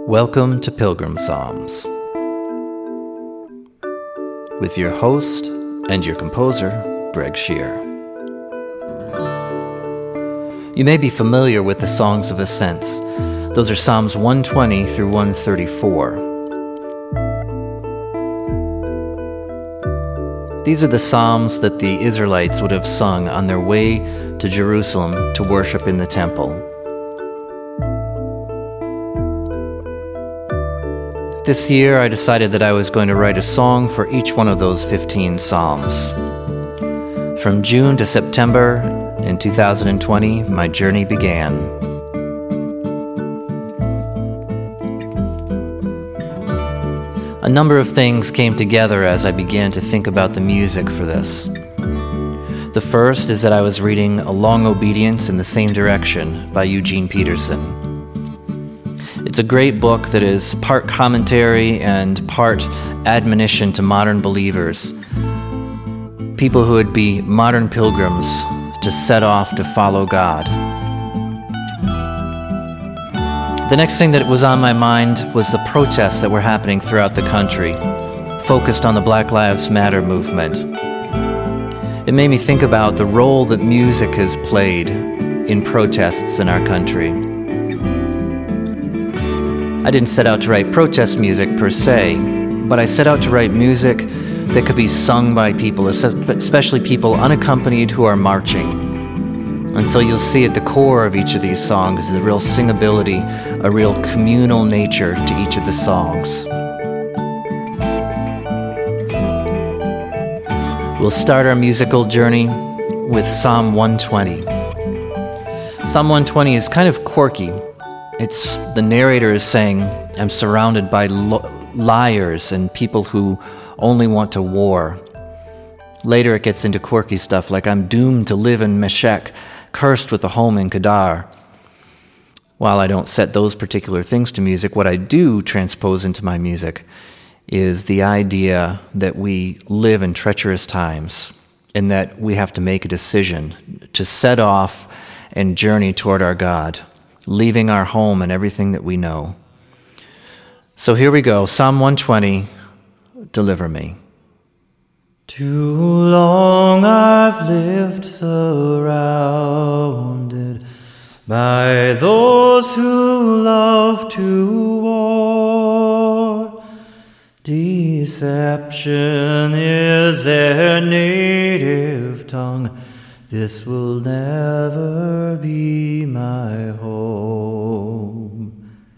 Welcome to Pilgrim Psalms, with your host and your composer, Greg Shear. You may be familiar with the Songs of Ascents. Those are Psalms 120 through 134. These are the psalms that the Israelites would have sung on their way to Jerusalem to worship in the temple. This year, I decided that I was going to write a song for each one of those 15 psalms. From June to September in 2020, my journey began. A number of things came together as I began to think about the music for this. The first is that I was reading A Long Obedience in the Same Direction by Eugene Peterson. It's a great book that is part commentary and part admonition to modern believers, people who would be modern pilgrims to set off to follow God. The next thing that was on my mind was the protests that were happening throughout the country, focused on the Black Lives Matter movement. It made me think about the role that music has played in protests in our country. I didn't set out to write protest music per se, but I set out to write music that could be sung by people, especially people unaccompanied who are marching. And so you'll see at the core of each of these songs is a real singability, a real communal nature to each of the songs. We'll start our musical journey with Psalm 120. Psalm 120 is kind of quirky. It's the narrator is saying, I'm surrounded by liars and people who only want to war. Later it gets into quirky stuff like, I'm doomed to live in Meshech, cursed with a home in Kedar. While I don't set those particular things to music, what I do transpose into my music is the idea that we live in treacherous times and that we have to make a decision to set off and journey toward our God, leaving our home and everything that we know. So here we go, Psalm 120, Deliver Me. Too long I've lived surrounded by those who love to war. Deception is their native tongue. This will never be my home.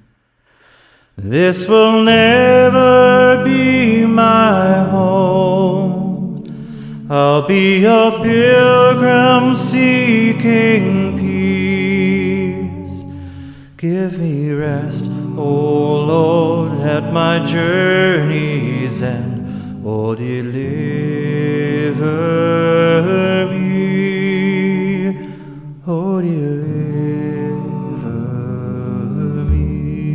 This will never be my home. I'll be a pilgrim seeking peace. Give me rest, O Lord, at my journey's end. Oh, deliver me. Oh, deliver me.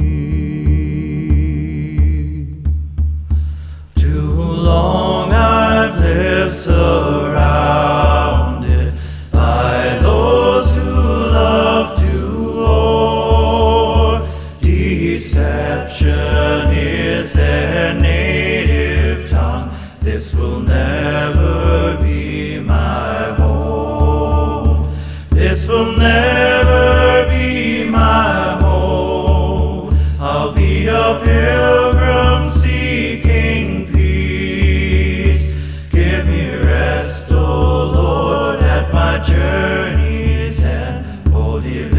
Too long I've lived surrounded by those who love to war. Deception is their native tongue. This will never be my home. This will never be my home. I'll be a pilgrim seeking peace. Give me rest, O Lord, at my journey's end. Oh,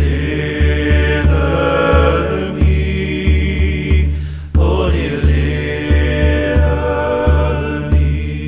deliver me. Oh, deliver me.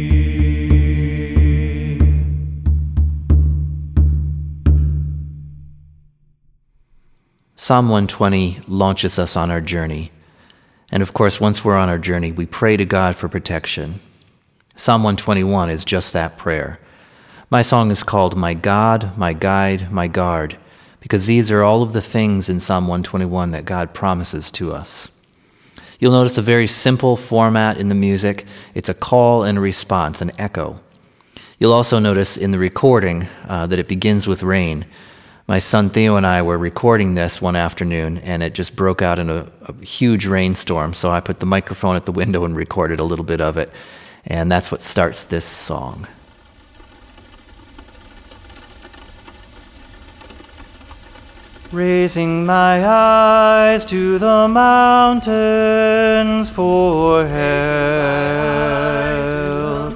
Psalm 120 launches us on our journey. And of course, once we're on our journey, we pray to God for protection. Psalm 121 is just that prayer. My song is called My God, My Guide, My Guard, because these are all of the things in Psalm 121 that God promises to us. You'll notice a very simple format in the music. It's a call and a response, an echo. You'll also notice in the recording that it begins with rain. My son Theo and I were recording this one afternoon, and it just broke out in a huge rainstorm, so I put the microphone at the window and recorded a little bit of it, and that's what starts this song. Raising my eyes to the mountains for help,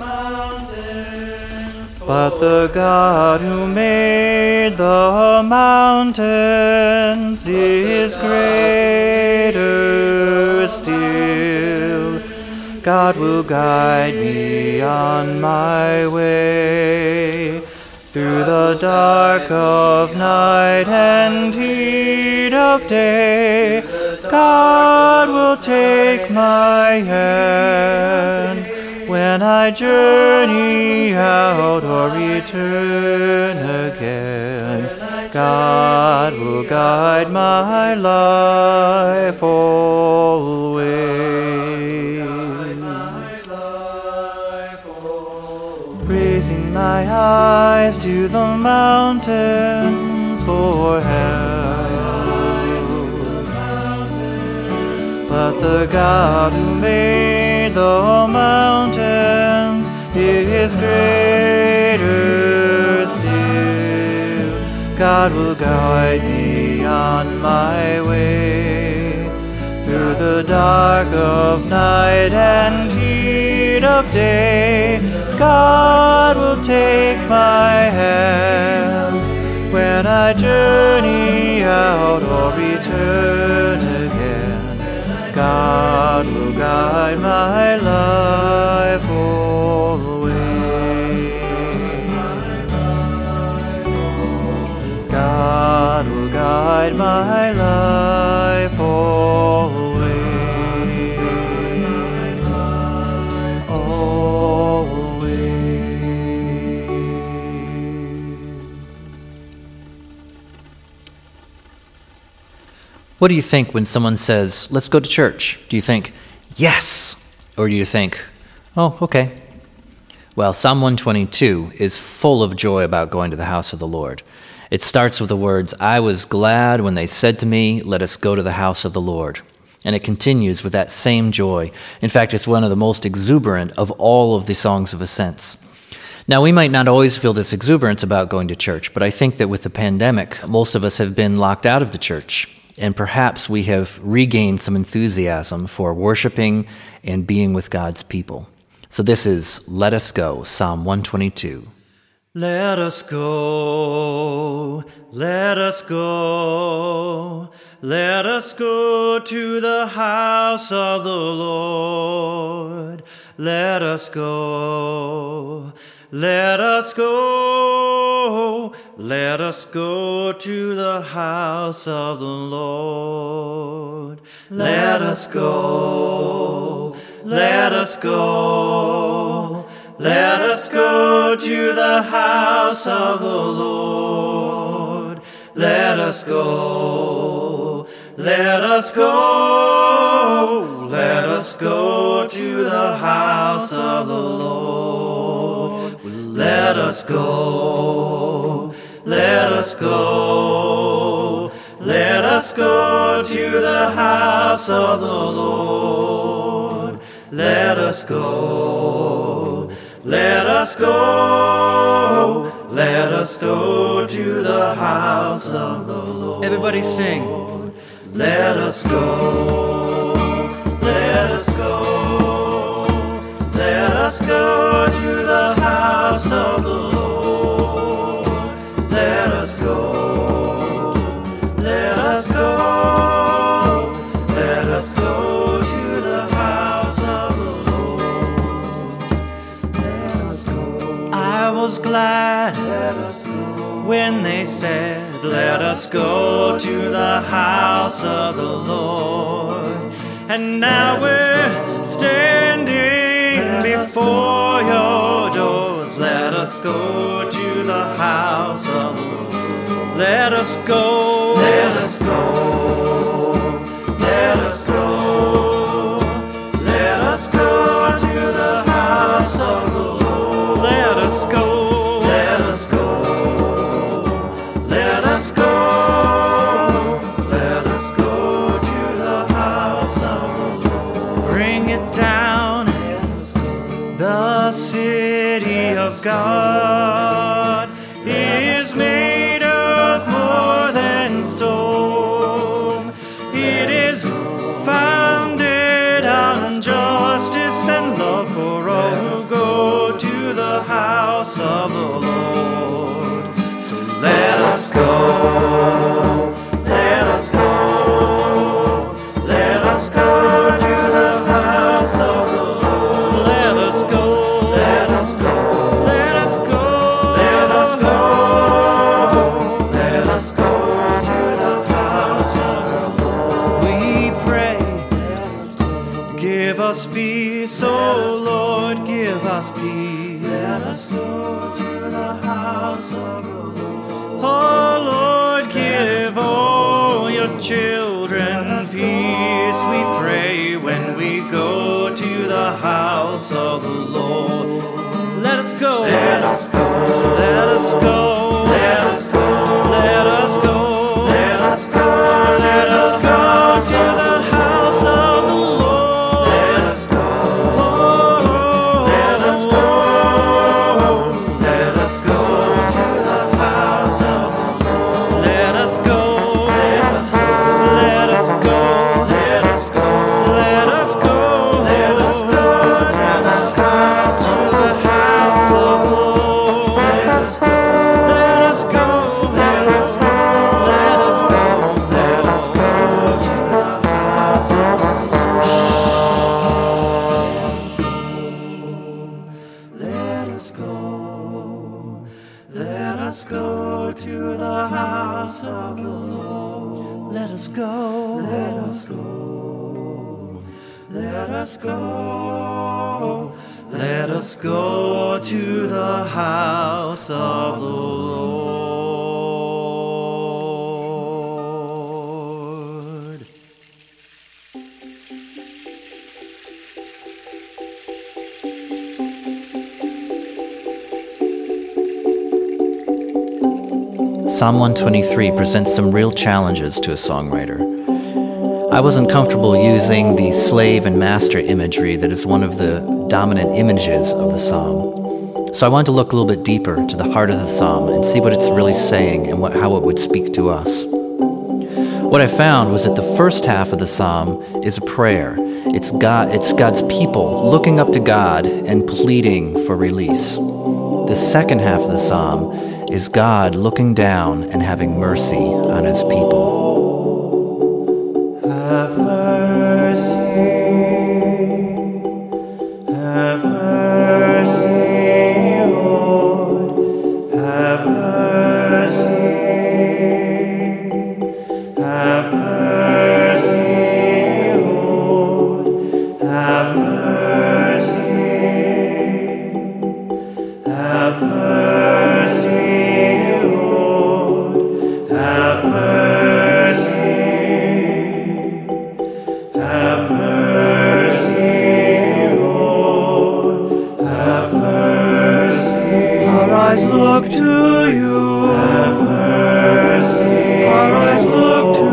but the God who made the mountains is greater still. God will guide me on my way through the dark of night and heat of day. God will take my hand when I journey out or return again. God will guide my life always. Raising my eyes to the mountains for help, but the God who made the mountains is greater still. God will guide me on my way through the dark of night and heat of day. God will take my hand when I journey out or return again. God will guide my life always. God will guide my life always. What do you think when someone says, let's go to church? Do you think, yes? Or do you think, oh, okay? Well, Psalm 122 is full of joy about going to the house of the Lord. It starts with the words, I was glad when they said to me, let us go to the house of the Lord. And it continues with that same joy. In fact, it's one of the most exuberant of all of the songs of ascents. Now, we might not always feel this exuberance about going to church, but I think that with the pandemic, most of us have been locked out of the church. And perhaps we have regained some enthusiasm for worshiping and being with God's people. So this is Let Us Go, Psalm 122. Let us go, let us go, let us go to the house of the Lord. Let us go, let us go, let us go to the house of the Lord. Let us go, let us go, let us go to the house of the Lord. Let us go, let us go, let us go to the house of the Lord. Let us go, let us go, let us go to the house of the Lord. Let us go, let us go, let us go to the house of the Lord. Everybody sing. Let us go, let us go, let us go to the house of the Lord. Let us go, let us go, let us go to the house of the Lord. Let us go. I was glad when they said, let us go to the house of the Lord. And now we're standing before your doors. Let us go to the house of the Lord. Let us go, let us go, let us go, let us go to the house of the Lord. Let us go, let us go, let us go. God is made of more than stone. It is founded on justice and love for all who go to the house of the Lord. So let us go. Let us go. Let us go to the house of the Lord. Let us go. Let us go. Let us go. Let us go. Let us go to the house of the Lord. We pray, give us peace, oh Lord, give us peace. Let us go to the house of the Lord. Oh Lord, give all your children peace. We pray when we go to the house of the Lord. Let us go. Let us go. Let us go. Let us go. Let us go. Let us go. Let us go to the house of the Lord. Let us go. Let us go. Let us go to the house of the Lord. Let us go. Let us go. Let us go. Let us go. Let us go. Let us go. Let us go to the house of the Lord. Let us go. Let us go. Let us go. Let us go. Let us go to the house of the Lord. Let us go. Let us go to the house of the Lord. Let us go. Let us go. Let us go. Let us go to the house of the Lord. Psalm 123 presents some real challenges to a songwriter. I wasn't comfortable using the slave and master imagery that is one of the dominant images of the psalm. So I wanted to look a little bit deeper to the heart of the psalm and see what it's really saying and how it would speak to us. What I found was that the first half of the psalm is a prayer. It's God's people looking up to God and pleading for release. The second half of the psalm is God looking down and having mercy on his people. Have mercy, have mercy, Lord, have mercy, have mercy, Lord, have mercy, have mercy, Lord, have mercy. Have mercy, Lord, have mercy. Our eyes look to you, have mercy. Our eyes look to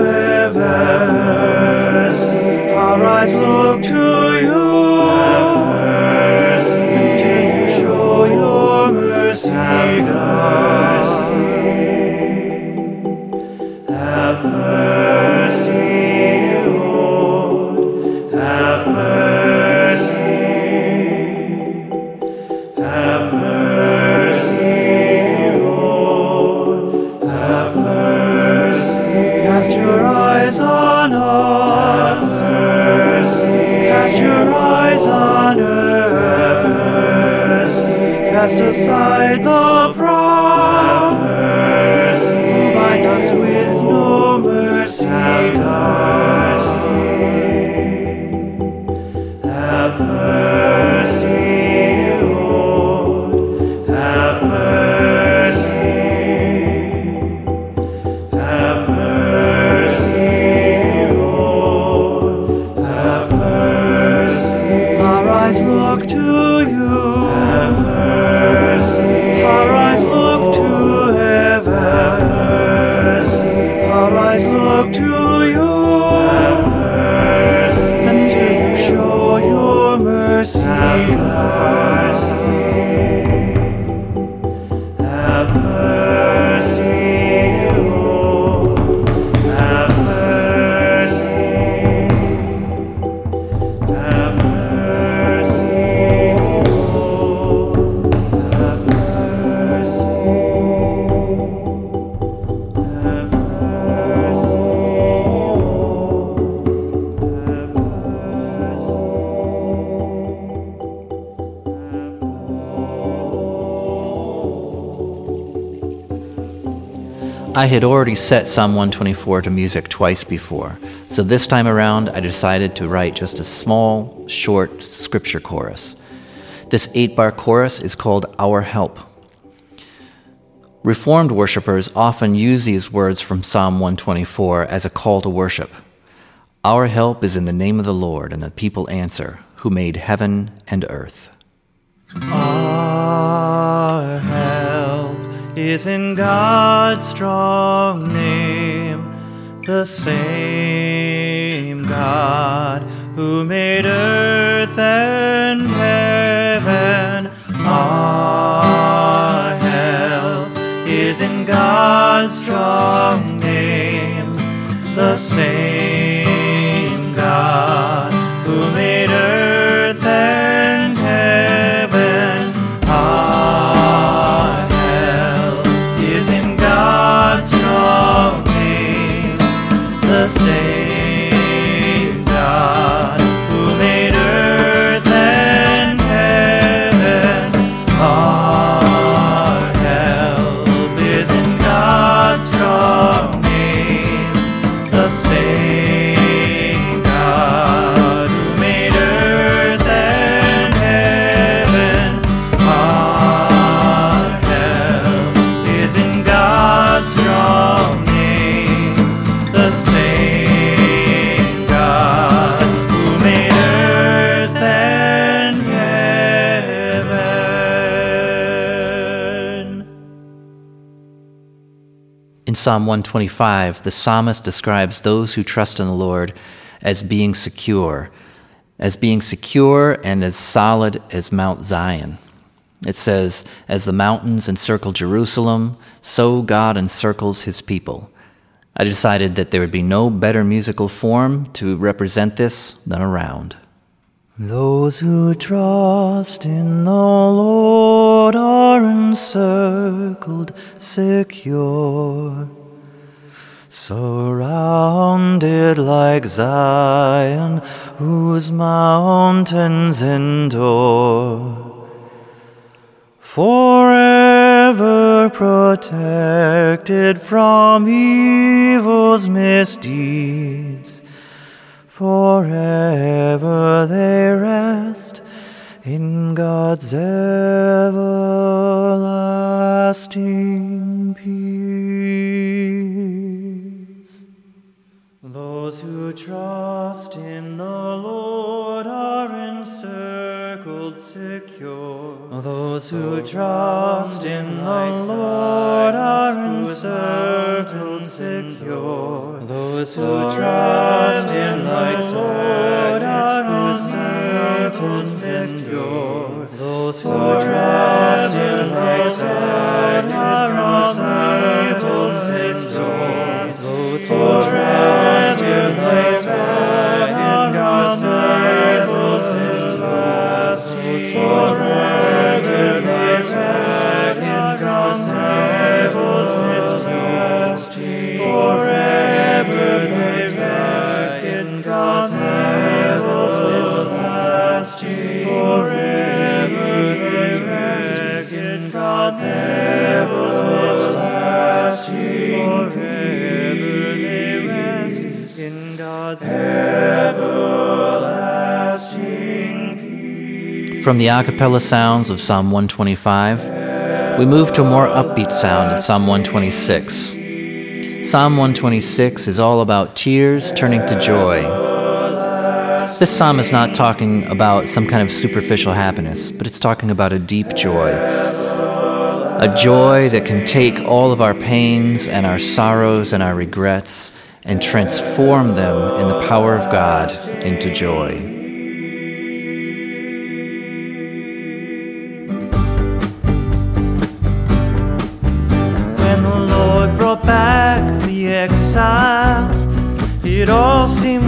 heaven, our eyes look to you, have mercy. Until you show your mercy, God. Have mercy. Have mercy, have mercy, Lord, have mercy. Cast your eyes on us, have mercy. Cast your eyes on earth, have mercy. Cast aside the proud, have mercy. Bind us with no mercy, have mercy. Have mercy, Lord, have mercy, have mercy, Lord, have mercy. Our eyes look to you, have mercy. Our Have mercy, Lord. Have mercy. Have mercy, Lord. Have mercy. Have mercy, I had already set Psalm 124 to music twice before, so this time around I decided to write just a small, short scripture chorus. This 8-bar chorus is called Our Help. Reformed worshipers often use these words from Psalm 124 as a call to worship. Our help is in the name of the Lord, and the people answer, who made heaven and earth. Our help is in God's strong name, the same God who made earth and heaven. Our help is in God's strong name, the same God who made earth and heaven. Our help is in God's strong name, the same God who made earth and heaven. Our help is in God's strong name, the same God who made earth and heaven. Our help is in God's strong name, the same God who made earth and heaven. In Psalm 125, the psalmist describes those who trust in the Lord as being secure and as solid as Mount Zion. It says, as the mountains encircle Jerusalem, so God encircles his people. I decided that there would be no better musical form to represent this than a round. Those who trust in the Lord are encircled, secure, surrounded like Zion, whose mountains endure. Forever protected from evil's misdeeds, forever they rest in God's everlasting peace. Those who trust in the Lord are encircled, secure. Those who trust in the Lord are encircled, secure. Those who trust in the Lord are encircled, secure. Those who trust in the Lord are encircled, secure. Those who trust in the Lord are encircled, secure. Forever they rest in God's everlasting. Forever they rest in God's everlasting. Forever they rest in God's everlasting. Forever they rest in God's everlasting. From the a cappella sounds of Psalm 125, we move to a more upbeat sound in Psalm 126. Psalm 126 is all about tears turning to joy. This psalm is not talking about some kind of superficial happiness, but it's talking about a deep joy. A joy that can take all of our pains and our sorrows and our regrets and transform them in the power of God into joy.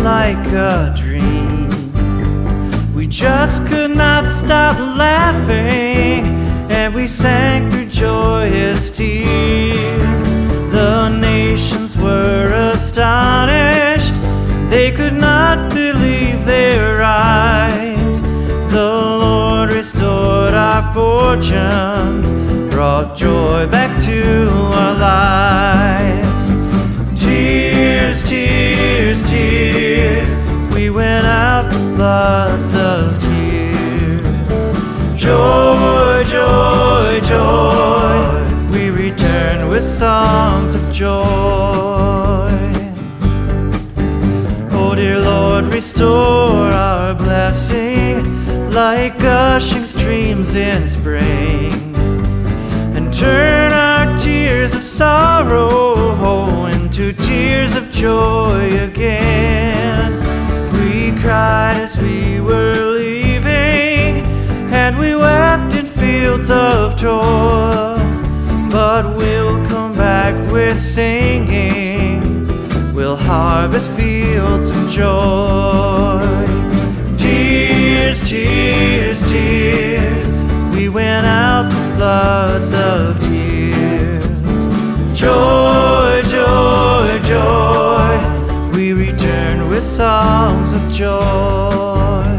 like a dream. We just could not stop laughing, and we sang through joyous tears. The nations were astonished, they could not believe their eyes. The Lord restored our fortunes, brought joy back to our lives. Tears, tears, tears, we went out the floods of tears. Joy, joy, joy, we returned with songs of joy. Oh dear Lord, restore our blessing like gushing streams in spring, and turn our tears of sorrow into tears of joy again. We cried as we were leaving, and we wept in fields of toil, but we'll come back with singing, we'll harvest fields of joy. Tears, tears, tears, we went out the floods of tears. Joy, joy, joy, we return with songs of joy.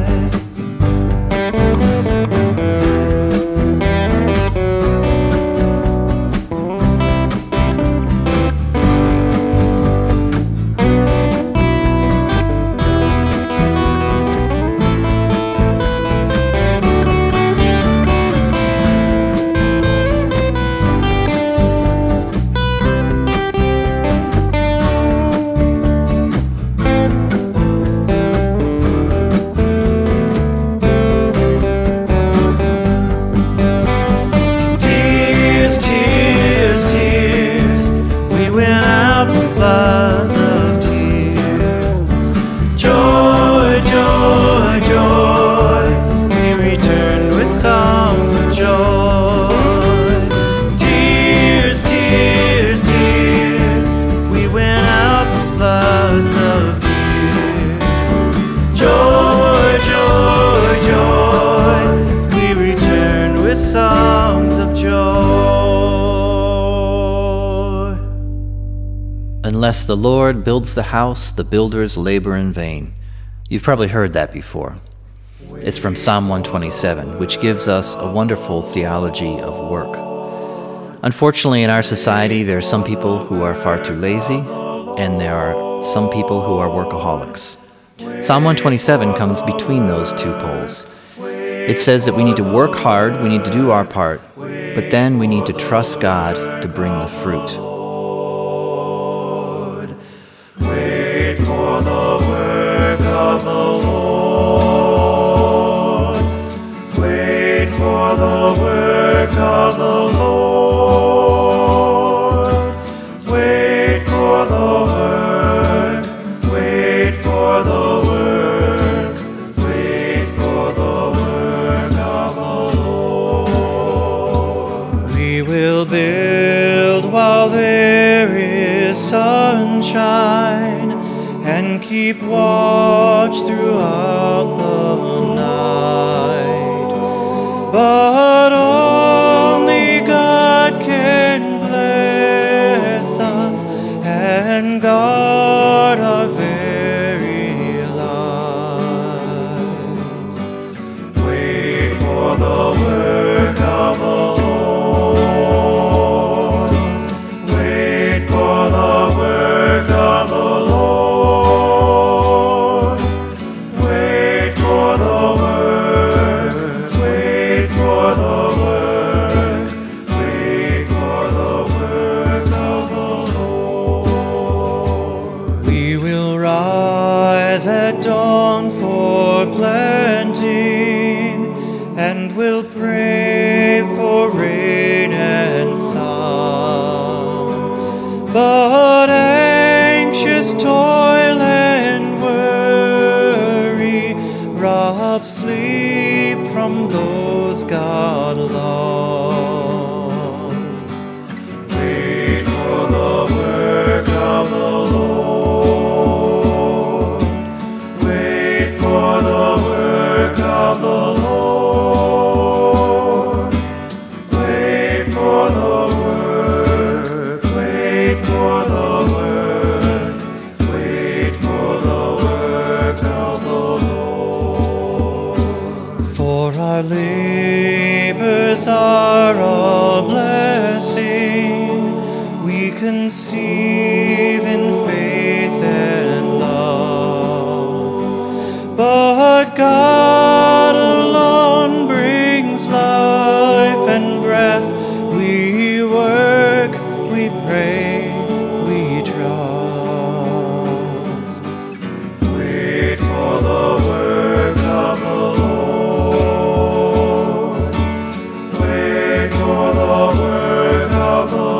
Unless the Lord builds the house, the builders labor in vain. You've probably heard that before. It's from Psalm 127, which gives us a wonderful theology of work. Unfortunately, in our society, there are some people who are far too lazy, and there are some people who are workaholics. Psalm 127 comes between those two poles. It says that we need to work hard, we need to do our part, but then we need to trust God to bring the fruit. Wait for the work of the Lord. Wait for the work of the Lord. Wait for the work. Wait for the work. Wait for the work of the Lord. We will build while there is sunshine, and keep watch throughout the night. But only God can bless us and guard our very lives. Wait for the work of the Lord. Wait for the work of the Lord. Wait for the work. Wait for the work. Wait for the work of the Lord. We will rise at dawn for planting, and will pray for rain and sun. But anxious toil and worry rob sleep from those God loves. Wait for the work of the Lord. conceive in faith and love, but God alone brings life and breath. We work, we pray, we trust. Wait for the work of the Lord. Wait for the work of the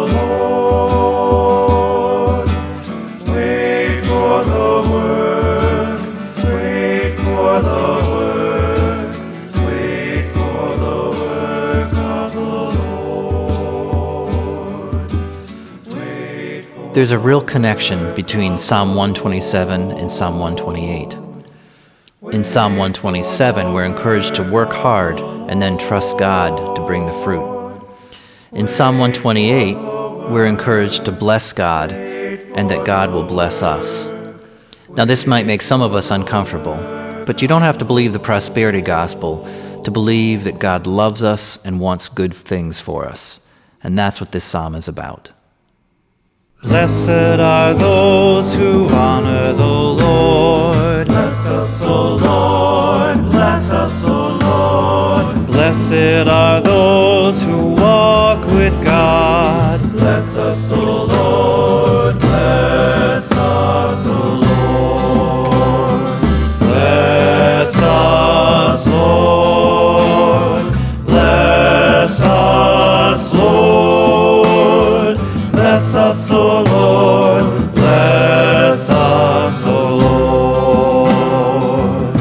Lord. Wait for the work. Wait for the work. Wait for the work of the Lord. Wait for. There's a real connection between Psalm 127 and Psalm 128. In Psalm 127, we're encouraged to work hard and then trust God to bring the fruit. In Psalm 128, we're encouraged to bless God and that God will bless us. Now, this might make some of us uncomfortable, but you don't have to believe the prosperity gospel to believe that God loves us and wants good things for us. And that's what this psalm is about. Blessed are those who honor the Lord. Bless us, O Lord. Bless us, O Lord. Blessed are those who walk with God. Bless us, O Lord. Bless us, O Lord. Bless us, Lord. Bless us, Lord. Bless us, O Lord. Bless us, O Lord.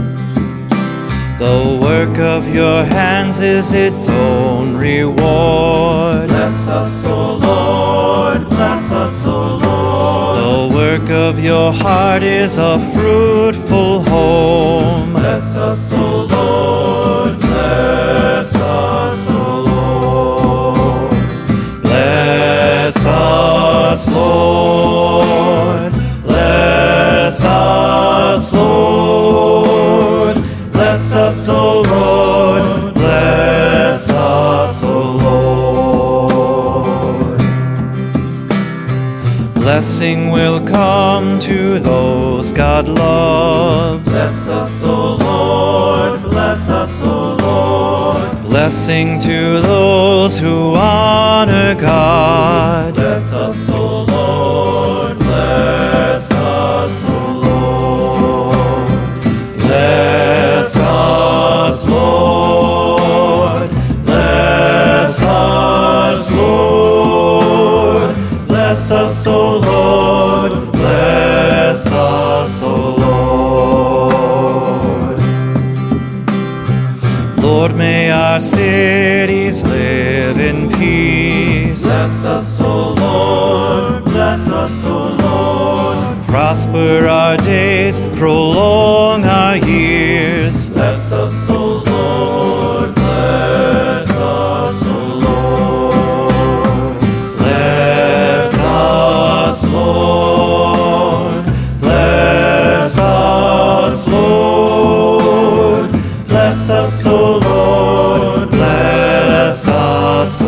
The work of your hands is its own reward. Bless us, O Lord. Bless us, O Lord. The work of your heart is a fruitful home. Bless us, O Lord. Bless us, O Lord. Bless us, Lord. Bless us, Lord. Bless us, O Lord. Bless us, O Lord. Blessing will come to those God loves. Bless us, O Lord. Bless us, O Lord. Blessing to those who honor God. Bless us, O Lord. Bless us, O Lord. Bless us, Lord. Bless us, Lord. Bless us, O Lord. Bless us, O Lord. Lord, may our cities live in peace. Bless us, O Lord. Bless us, O Lord. Prosper our days, prolong our years. Bless us, O Lord. Bless us, O Lord. Bless us, Lord. Bless us, Lord. Bless us, O Lord. Bless us, O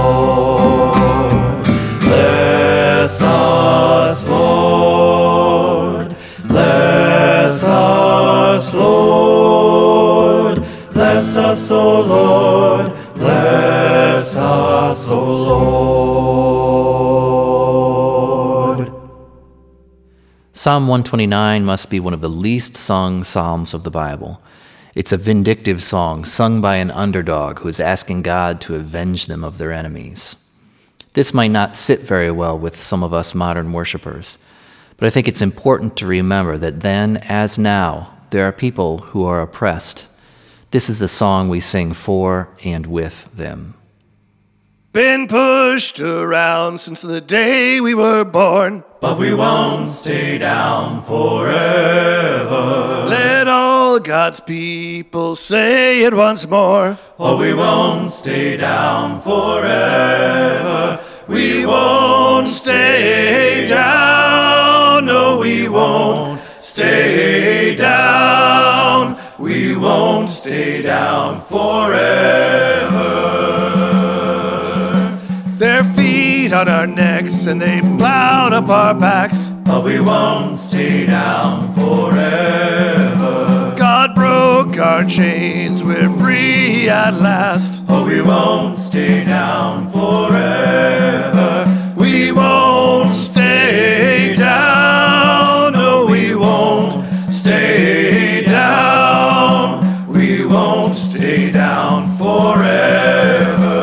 Lord. Bless us, Lord. Bless us, Lord. Bless us, O Lord. Bless us, O Lord. Psalm 129 must be one of the least sung psalms of the Bible. It's a vindictive song sung by an underdog who is asking God to avenge them of their enemies. This might not sit very well with some of us modern worshipers, but I think it's important to remember that then, as now, there are people who are oppressed. This is the song we sing for and with them. Been pushed around since the day we were born, But we won't stay down forever. let all God's people say it once more. Oh, we won't stay down forever. We won't stay down, no, we won't stay down. We won't stay down forever. Their feet on our necks axe and they plowed up our backs. But we won't stay down forever. God broke our chains, we're free at last. Oh, we won't stay down forever. We won't stay down, no, we won't stay down. We won't stay down forever.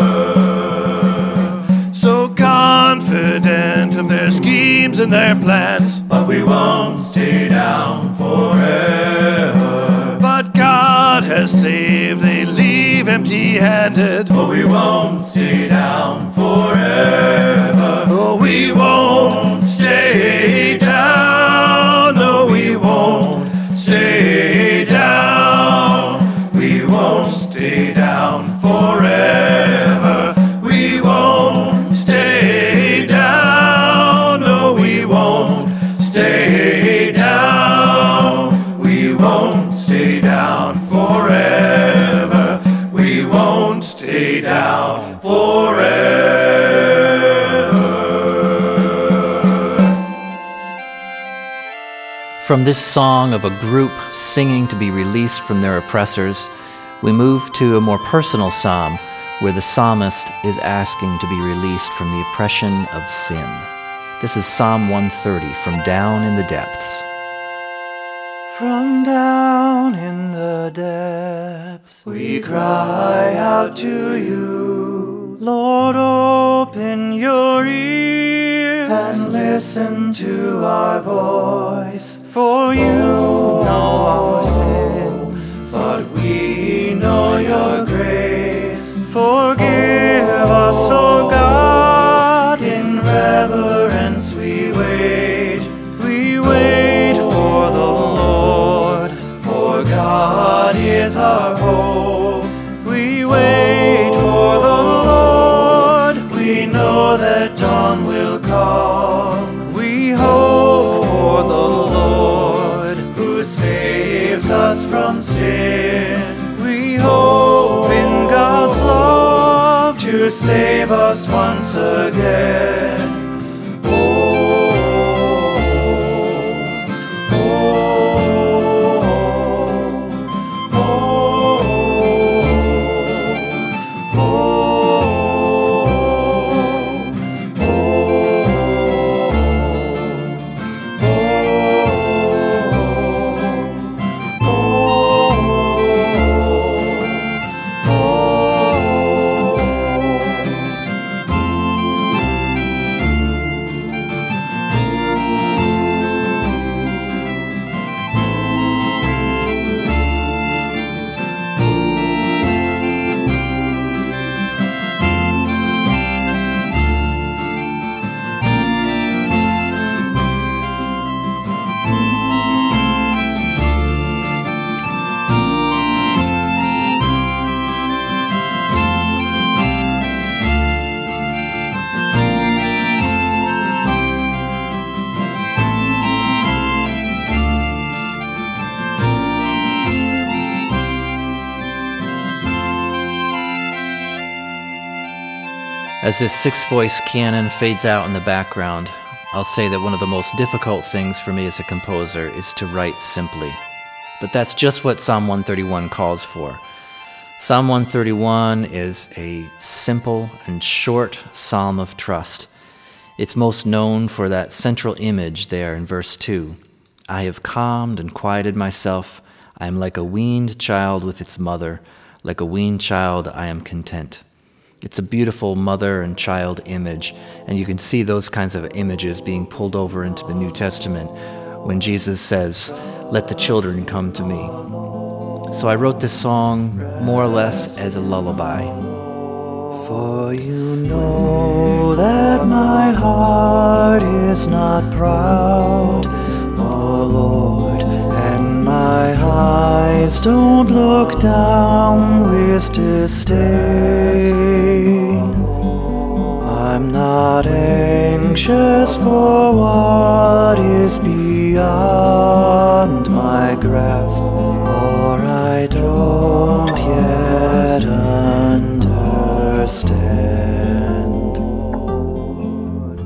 So confident of their schemes and their plans, but we won't stay down forever. But God has saved, they leave empty-handed. Oh, we won't stay down forever. Oh, we won't stay down, no, we won't stay down. We won't stay down forever. We won't stay down, no, we won't stay down. We won't stay down forever. We won't stay down forever. From this song of a group singing to be released from their oppressors, we move to a more personal psalm where the psalmist is asking to be released from the oppression of sin. This is Psalm 130, From Down in the Depths. From down in the depths we cry out to you. Lord, open your ears and listen to our voice. For you know our sins, but we know your grace. Forgive us, O God, in reverence we wait. We wait for the Lord, for God is our hope. We wait for the Lord, we know that dawn will come. We hope for the Lord, who saves us from sin. We hope in God's love to save us once again. As this six-voice canon fades out in the background, I'll say that one of the most difficult things for me as a composer is to write simply. But that's just what Psalm 131 calls for. Psalm 131 is a simple and short psalm of trust. It's most known for that central image there in verse 2. I have calmed and quieted myself. I am like a weaned child with its mother. Like a weaned child, I am content. It's a beautiful mother and child image, and you can see those kinds of images being pulled over into the New Testament when Jesus says, "Let the children come to me." So I wrote this song more or less as a lullaby. For you know that my heart is not proud, O Lord, and my eyes don't look down with disdain. I'm not anxious for what is beyond my grasp, or I don't yet understand.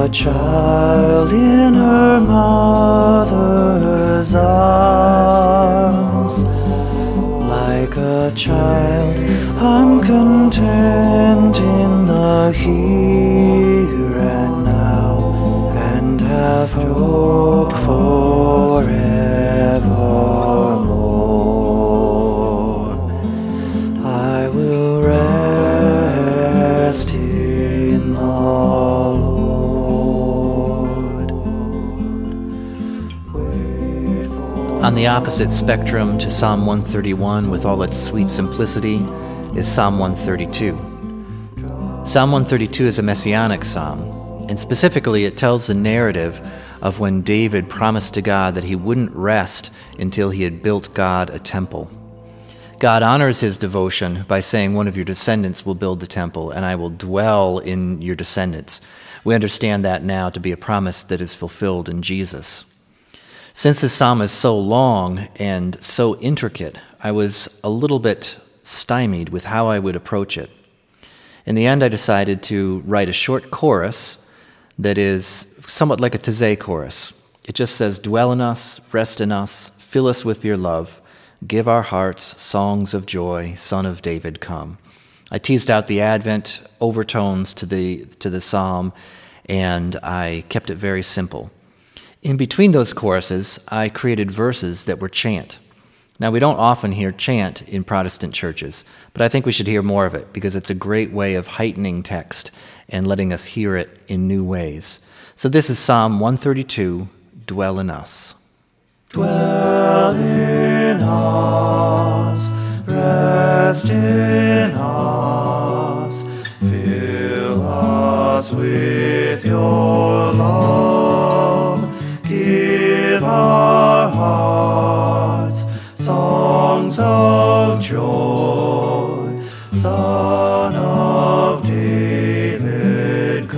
a child in her mother's arms, like a child uncontent in the here and now, and have hope forevermore. I will rest in the Lord. On the opposite spectrum to Psalm 131 with all its sweet simplicity is Psalm 132. Psalm 132 is a messianic psalm, and specifically it tells the narrative of when David promised to God that he wouldn't rest until he had built God a temple. God honors his devotion by saying, one of your descendants will build the temple, and I will dwell in your descendants. We understand that now to be a promise that is fulfilled in Jesus. Since this psalm is so long and so intricate, I was a little bit stymied with how I would approach it. In the end, I decided to write a short chorus that is somewhat like a Taizé chorus. It just says, dwell in us, rest in us, fill us with your love, give our hearts songs of joy, Son of David, come. I teased out the Advent overtones to the psalm, and I kept it very simple. In between those choruses, I created verses that were chant. Now, we don't often hear chant in Protestant churches, but I think we should hear more of it because it's a great way of heightening text and letting us hear it in new ways. So this is Psalm 132, Dwell in Us. Dwell in us, rest in us, fill us with your love, give our hearts songs of joy, Son of David,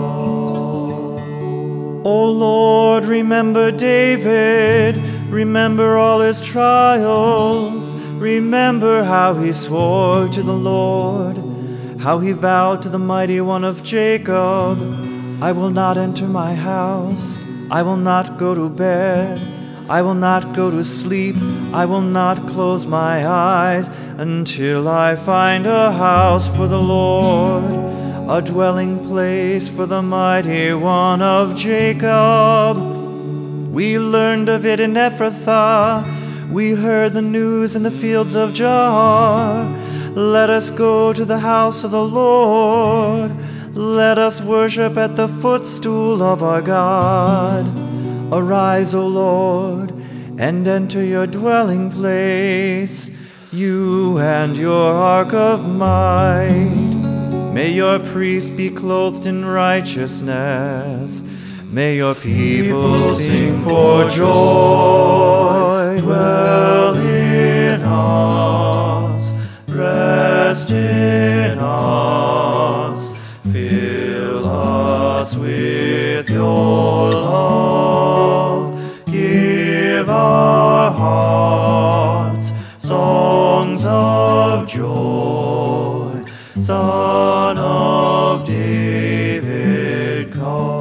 come. O Lord, remember David, remember all his trials, remember how he swore to the Lord, how he vowed to the mighty one of Jacob, I will not enter my house, I will not go to bed, I will not go to sleep, I will not close my eyes until I find a house for the Lord, a dwelling place for the mighty one of Jacob. We learned of it in Ephrathah, we heard the news in the fields of Jaar. Let us go to the house of the Lord, let us worship at the footstool of our God. Arise, O Lord, and enter your dwelling place, you and your ark of might. May your priests be clothed in righteousness, may your people sing for joy. Dwell in us, rest in us, fill us with your love, give our hearts songs of joy, Son of David,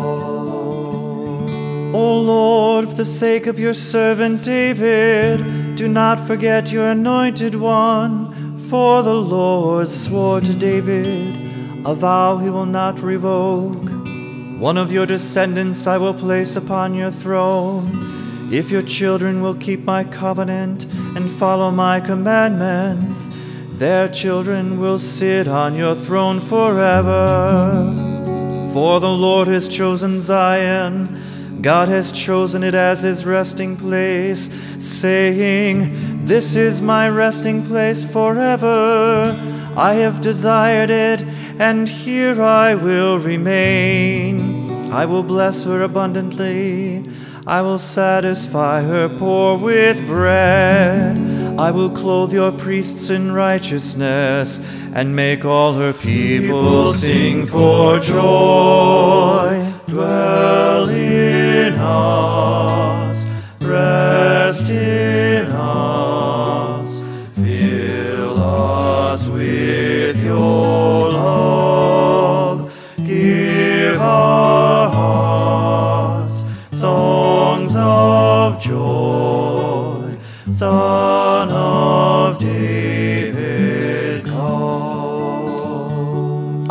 come. O Lord, for the sake of your servant David, do not forget your anointed one, for the Lord swore to David a vow he will not revoke. One of your descendants I will place upon your throne. If your children will keep my covenant and follow my commandments, their children will sit on your throne forever. For the Lord has chosen Zion, God has chosen it as his resting place, saying, this is my resting place forever. I have desired it, and here I will remain. I will bless her abundantly. I will satisfy her poor with bread. I will clothe your priests in righteousness, and make all her people sing for joy. Dwell in us, rest in us, fill us with your love, give our hearts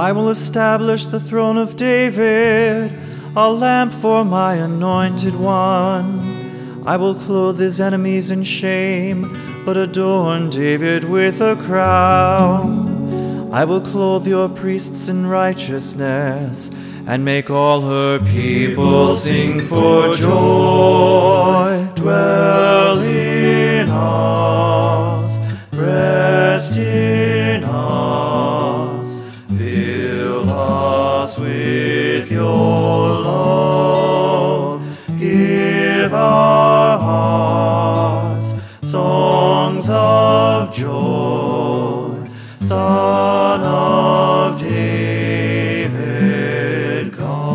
I will establish the throne of David, a lamp for my anointed one. I will clothe his enemies in shame, but adorn David with a crown. I will clothe your priests in righteousness, and make all her people sing for joy. Dwell in us, rest in us, fill us with your love. Give our hearts songs of joy, Son of David,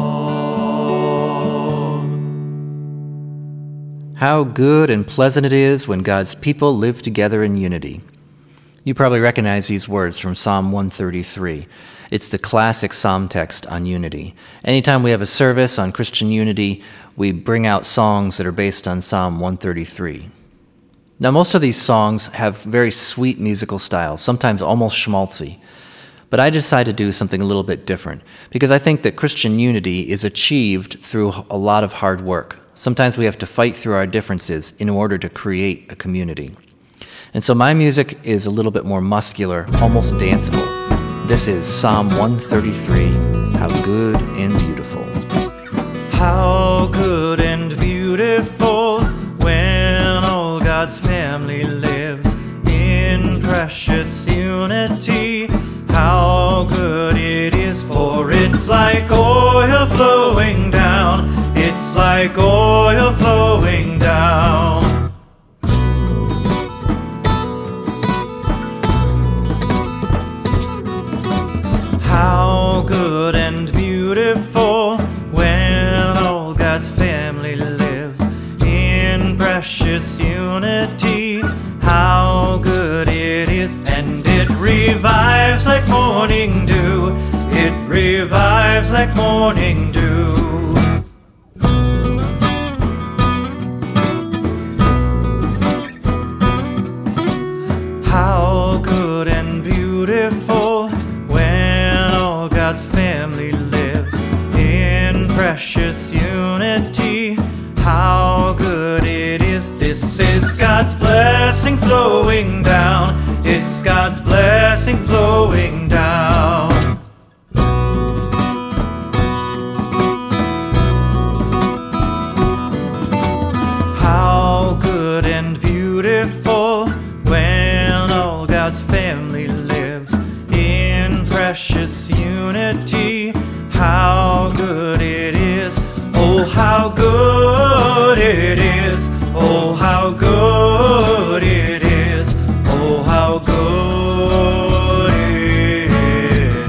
come. How good and pleasant it is when God's people live together in unity. You probably recognize these words from Psalm 133. It's the classic psalm text on unity. Anytime we have a service on Christian unity, we bring out songs that are based on Psalm 133. Now, most of these songs have very sweet musical styles, sometimes almost schmaltzy. But I decided to do something a little bit different, because I think that Christian unity is achieved through a lot of hard work. Sometimes we have to fight through our differences in order to create a community. And so my music is a little bit more muscular, almost danceable. This is Psalm 133, How Good and Beautiful. How good and beautiful when all God's family lives in precious unity. How good it is, for it's like oil flowing down. It's like oil flowing down. How good and beautiful when all God's family lives in precious unity. How good it is, and it revives like morning dew. It revives like morning dew. How good and beautiful when all God's family lives in precious unity. How good it is. This is God's blessing flowing down. It's God's blessing flowing down. How good and beautiful when all God's family lives in precious unity. How good it is. Oh, how good it is. Oh, how good it is. Oh, how good it is.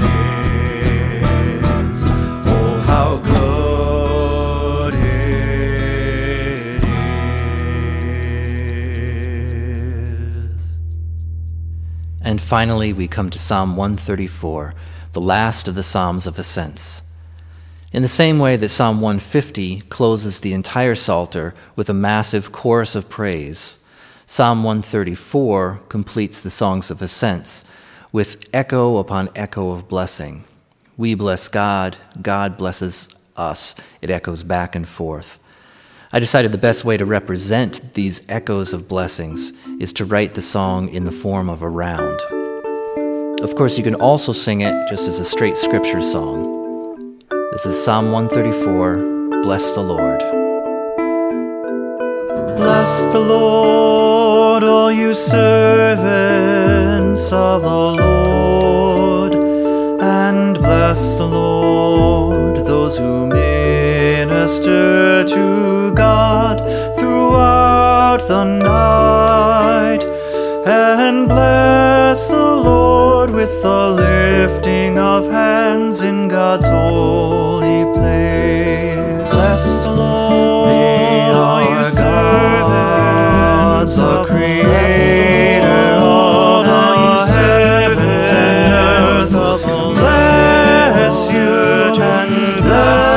Oh, how good it is. And finally, we come to Psalm 134, the last of the Psalms of Ascents. In the same way that Psalm 150 closes the entire Psalter with a massive chorus of praise, Psalm 134 completes the Songs of Ascents with echo upon echo of blessing. We bless God, God blesses us. It echoes back and forth. I decided the best way to represent these echoes of blessings is to write the song in the form of a round. Of course, you can also sing it just as a straight scripture song. This is Psalm 134, Bless the Lord. Bless the Lord, all you servants of the Lord, and bless the Lord, those who minister to God throughout the night, and bless the Lord with the lifting of hands in God's holy place. Bless the Lord, all you servants, the Creator of all heavens and earth. Bless you and bless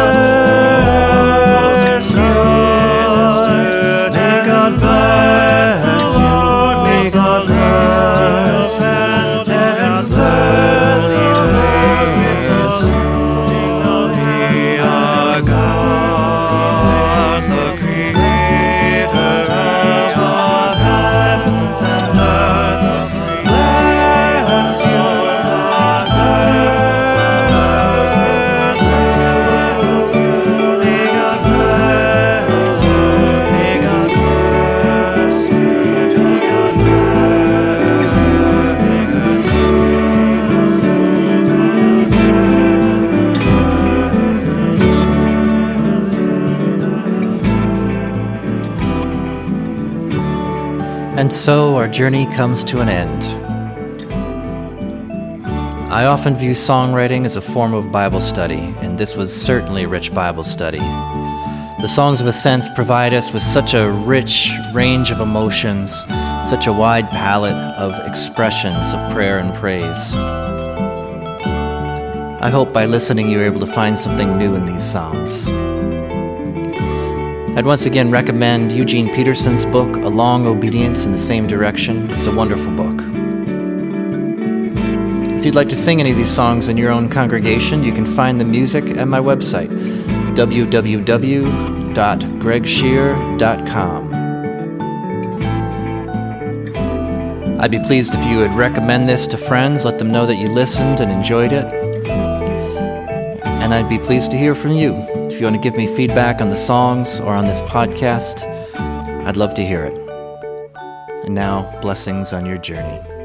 you. May God bless you. May God bless you and bless you. And so our journey comes to an end. I often view songwriting as a form of Bible study, and this was certainly a rich Bible study. The Songs of Ascents provide us with such a rich range of emotions, such a wide palette of expressions of prayer and praise. I hope by listening you're able to find something new in these psalms. I'd once again recommend Eugene Peterson's book, A Long Obedience in the Same Direction. It's a wonderful book. If you'd like to sing any of these songs in your own congregation, you can find the music at my website, www.gregshear.com. I'd be pleased if you would recommend this to friends, let them know that you listened and enjoyed it. And I'd be pleased to hear from you. If you want to give me feedback on the songs or on this podcast, I'd love to hear it. And now, blessings on your journey.